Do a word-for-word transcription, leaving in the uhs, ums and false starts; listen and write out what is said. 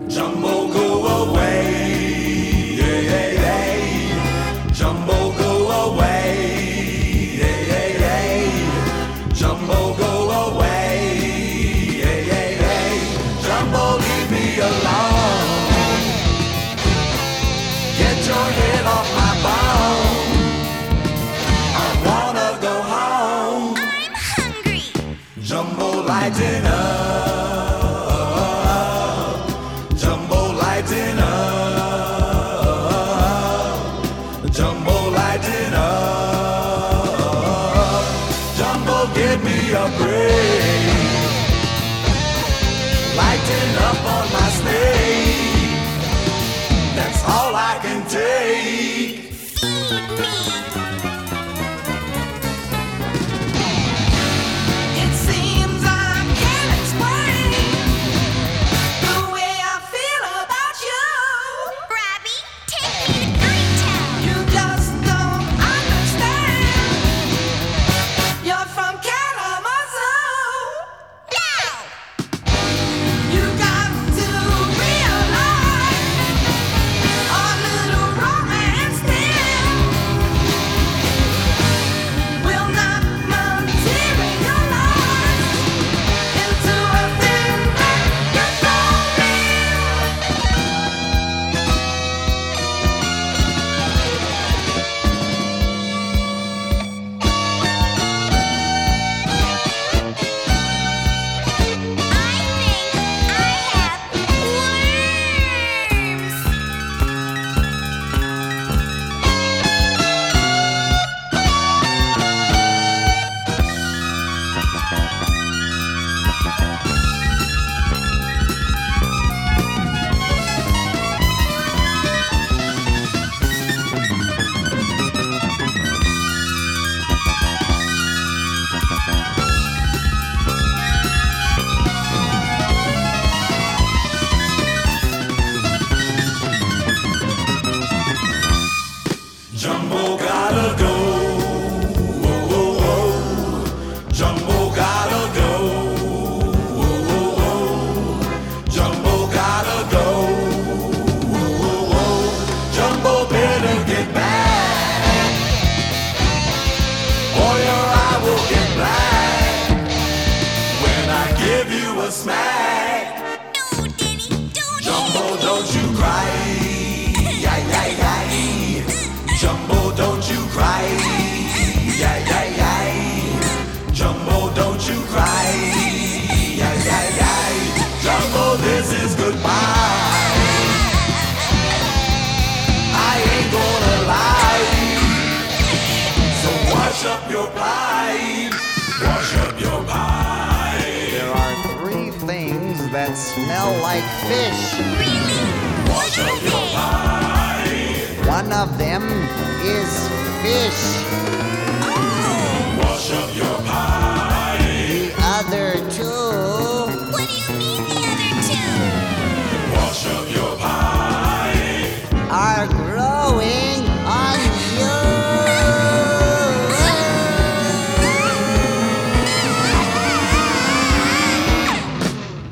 Jumbo, go away. Hey, hey, hey. Jumbo, go away. Hey, hey, hey. Jumbo, go away. Hey, hey, hey. Jumbo, leave me alone. Get your head off my bone. I wanna go home. I'm hungry. Jumbo, lighten up. Jumbo, lighten up. Jumbo, lighten up. Jumbo, give me a break. Lighten up on my sleigh. That's all I can take. Feed me. It seems I can't explain the way I feel about you. Robbie, take me to Greentown. You just don't understand. You're from Kalamazoo. No! You got to realize our little romance still will not materialize into a thing that you call I think I have worms. Jumbo gotta go. Oh, oh, oh. Jumbo gotta go. Oh, oh, oh. Jumbo gotta go. Oh, oh, oh. Jumbo better get back, or your eye will get black when I give you a smack. No, Daddy, don't Jumbo, hit me. don't you cry. Yeah, yeah, yeah. Jumbo, don't you cry. Yeah, yeah, yeah. Jumbo, don't you cry. Yeah, yeah, yeah. Jumbo, this is goodbye. I ain't gonna lie. So wash up your pride. Wash up your pride. There are three things that smell like fish. Really? Wash up your pride. One of them is fish. Oh! Wash up your pie.